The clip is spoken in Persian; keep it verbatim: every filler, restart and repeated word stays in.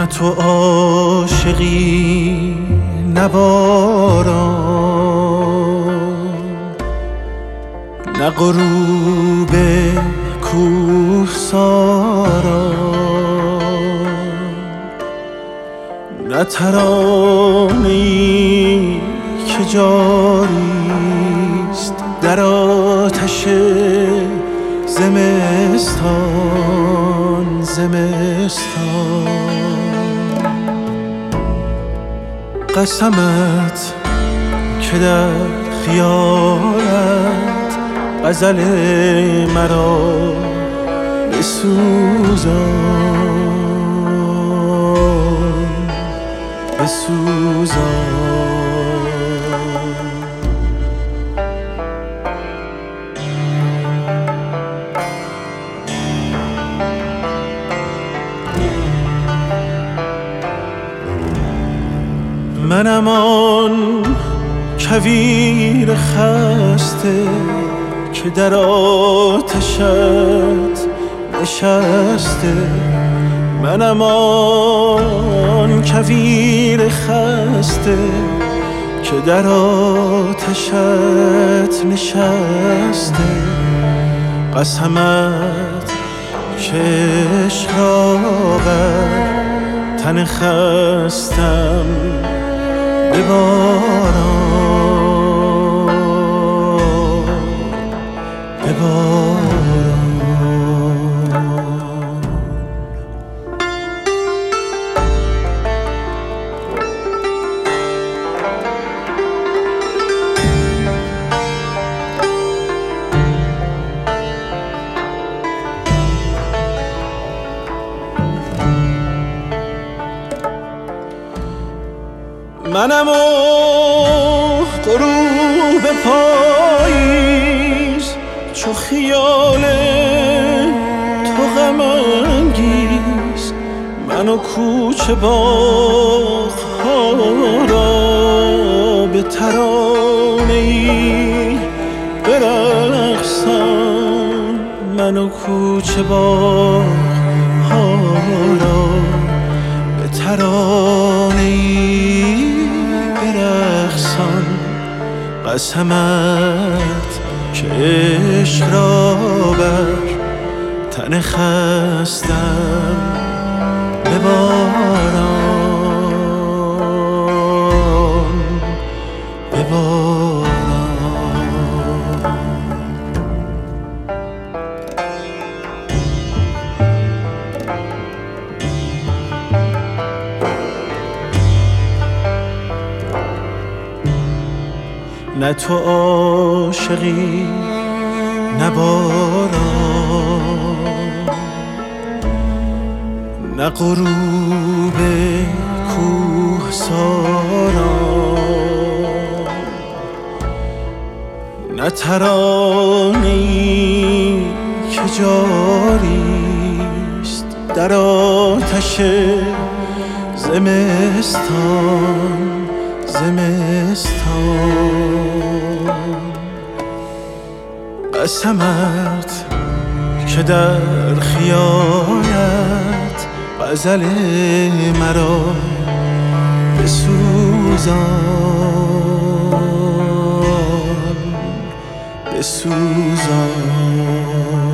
تو عاشقی نه باران، نه غروب کوهساران، نه ترانه‌ای که جاریست در آتش زمستان زمستان. قسمت که در خیالت غزل مرا بسوزان بسوزان. منم آن کویر خسته که در آتشت نشسته. منم آن کویر خسته که در آتشت نشسته. قسمت که عشق را بر تن خستم بباران بباران. منم و غروب پاییز چو خیال تو غم انگیز. من و کوچه باغ‌ها را به ترانه‌ای برقصان. من و کوچه باغ‌ها را به ترانه‌ای برقصان. قسمت که عشق را بر تن خستم بباران بباران. نه تو عاشقی نه باران، نه غروب کوهساران، نه ترانه‌ای که جاریست در آتش زمستان زمستان. قسمت که در خیالت غزل مرا بسوزان بسوزان.